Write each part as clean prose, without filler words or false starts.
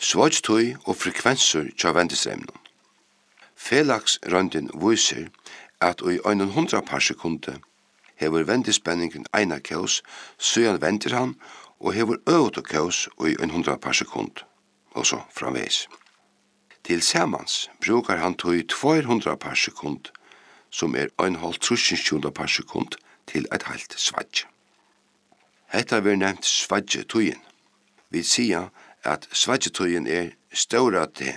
Svartøy og frekvenser tja vendestreimnon. Felagsrøndin viser at i 100 par sekunde hever vendespenningen eina kaos, søyan vender han og hever øvda kaos i 100 par sekund, og så framveis. Til samans brukar han tog 200 par sekund, som 1,5 par sekund til et helt svadje. Hetta vil nevnt svadjetøyen. Vi sier at svadjetøyen stora T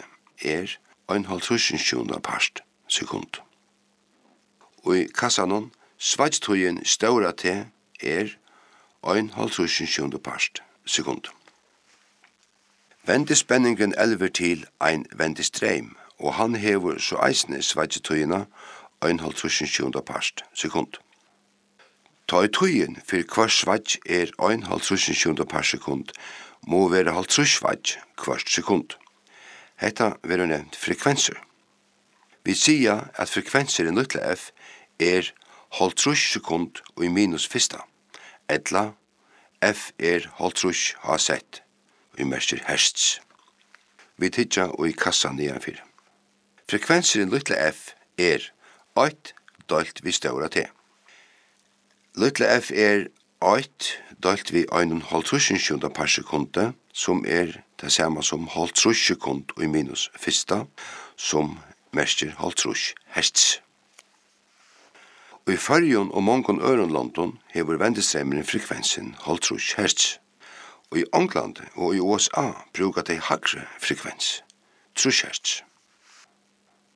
1,5 par sekund. Og i kassanon svadjetøyen stora T 1,5 par sekund. Vendespenningen elver til ein vendestreim, og han hever så eisne svadjetøyena 1,5 par sekund. Ta i tøyen for hver svadj 1,5 par sekund, må være 50 svadj hver sekund. Hetta vil nevnt frekvenser. Vi sier at frekvenser i nøtla F 50 sekund og i minus fyrsta. Etla F 50 Hz og i merker hertz. Vi tidja og i kassa nedanfyr. Frekvenser i nøtla F 8 delt vi stora T. Lilla F 8 delt vi 1,5 par sekunde, som det samme som 50 sekund og i minus fyrsta, som merker 50 hertz. Og i Førjun og mongon øren London hever vendestreimeren frekvensen 50 hertz. Og i England og i USA brukar de hagre frekvens, 30 hertz.